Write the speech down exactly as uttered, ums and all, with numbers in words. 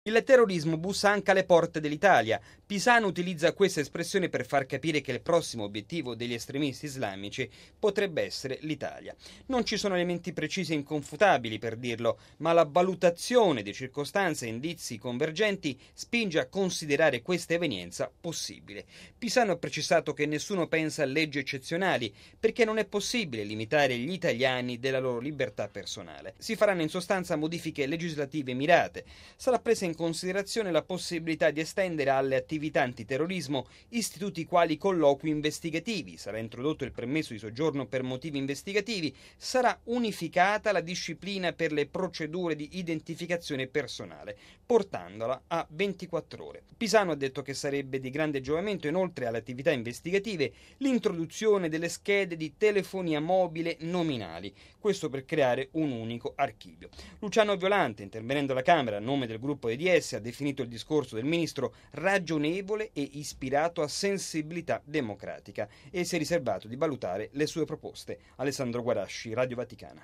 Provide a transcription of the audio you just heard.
Il terrorismo bussa anche alle porte dell'Italia. Pisano utilizza questa espressione per far capire che il prossimo obiettivo degli estremisti islamici potrebbe essere l'Italia. Non ci sono elementi precisi e inconfutabili per dirlo, ma la valutazione di circostanze e indizi convergenti spinge a considerare questa evenienza possibile. Pisano ha precisato che nessuno pensa a leggi eccezionali, perché non è possibile limitare gli italiani della loro libertà personale. Si faranno in sostanza modifiche legislative mirate. Sarà presa in in considerazione la possibilità di estendere alle attività antiterrorismo istituti quali colloqui investigativi, sarà introdotto il permesso di soggiorno per motivi investigativi, sarà unificata la disciplina per le procedure di identificazione personale, portandola a ventiquattro ore. Pisano ha detto che sarebbe di grande giovamento, inoltre alle attività investigative, l'introduzione delle schede di telefonia mobile nominali, questo per creare un unico archivio. Luciano Violante, intervenendo alla Camera a nome del gruppo dei D S, ha definito il discorso del ministro ragionevole e ispirato a sensibilità democratica e si è riservato di valutare le sue proposte. Alessandro Guarasci, Radio Vaticana.